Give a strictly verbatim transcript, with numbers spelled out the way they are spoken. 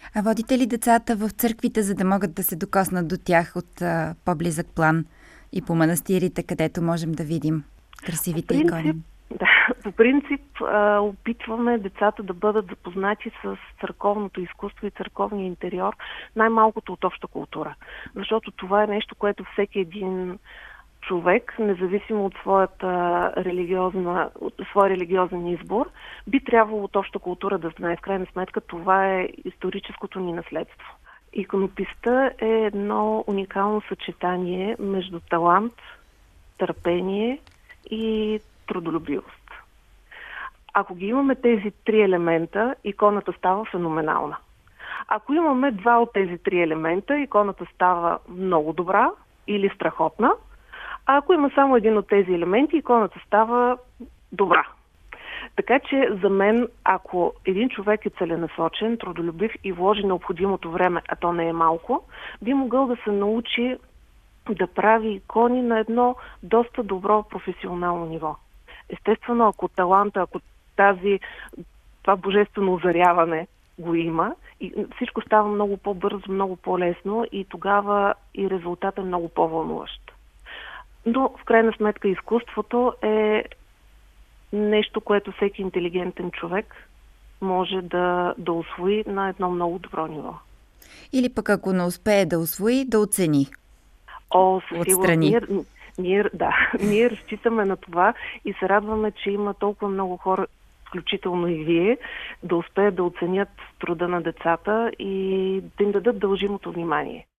А водите ли децата в църквите, за да могат да се докоснат до тях от а, по-близък план и по манастирите, където можем да видим красивите По икони? принцип, да, по принцип а, опитваме децата да бъдат запознати с църковното изкуство и църковния интериор, най-малкото от обща култура. Защото това е нещо, което всеки един човек, независимо от своята религиозна, от своя религиозен избор, би трябвало от обща култура да знае. В крайна сметка това е историческото ни наследство. Иконописта е едно уникално съчетание между талант, търпение и трудолюбивост. Ако ги имаме тези три елемента, иконата става феноменална. Ако имаме два от тези три елемента, иконата става много добра или страхотна. А ако има само един от тези елементи, иконата става добра. Така че за мен, ако един човек е целенасочен, трудолюбив и вложи необходимото време, а то не е малко, би могъл да се научи да прави икони на едно доста добро професионално ниво. Естествено, ако таланта, ако тази, това божествено озаряване го има, и всичко става много по-бързо, много по-лесно и тогава и резултатът е много по-вълнуващ. Но в крайна сметка изкуството е нещо, което всеки интелигентен човек може да, да усвои на едно много добро ниво. Или пък ако не успее да усвои, да оцени. О, със сигурност. Ние, ние, да, ние разчитаме на това и се радваме, че има толкова много хора, включително и вие, да успеят да оценят труда на децата и да им дадат дължимото внимание.